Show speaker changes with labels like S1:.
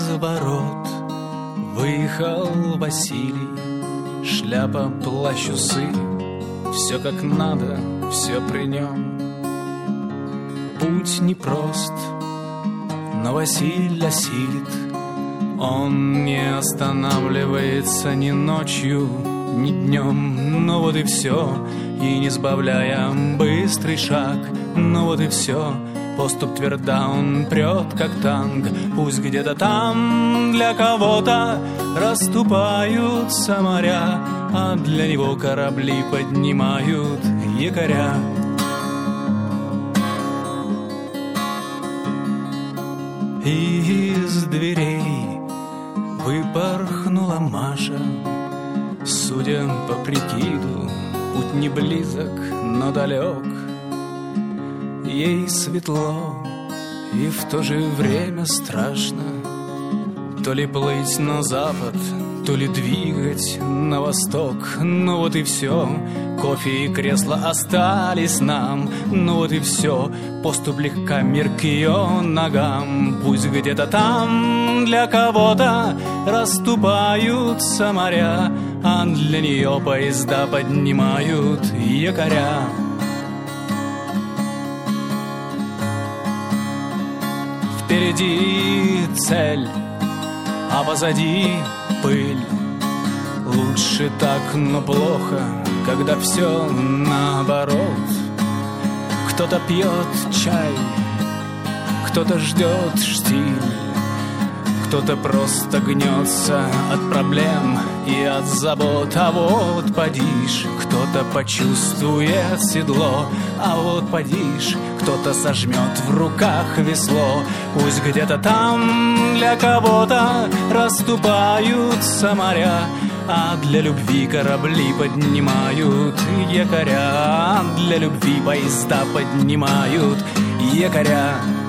S1: ворот выехал Василий. Шляпа, плащ, усы, все как надо, все при нем. Путь непрост, но Василий осилит. Он не останавливается ни ночью, ни днем. Но вот и все, и не сбавляя быстрый шаг. Но вот и все, поступ тверда, он прет, как танк. Пусть где-то там для кого-то расступаются моря, а для него корабли поднимают якоря. И из дверей выпорхнула Маша. Судя по прикиду, путь не близок, но далек. Ей светло и в то же время страшно. То ли плыть на запад, то ли двигать на восток. Ну вот и все, кофе и кресло остались нам. Ну вот и все, поступ легкомер к ее ногам. Пусть где-то там для кого-то расступаются моря, а для нее поезда поднимают якоря. Впереди цель, а позади пыль. Лучше так, но плохо, когда все наоборот. Кто-то пьет чай, кто-то ждет штиль, кто-то просто гнется от проблем и от забот. А вот подишь, кто-то почувствует седло. А вот подишь, кто-то сожмет в руках весло. Пусть где-то там для кого-то расступаются моря, а для любви корабли поднимают якоря. Для любви поезда поднимают якоря.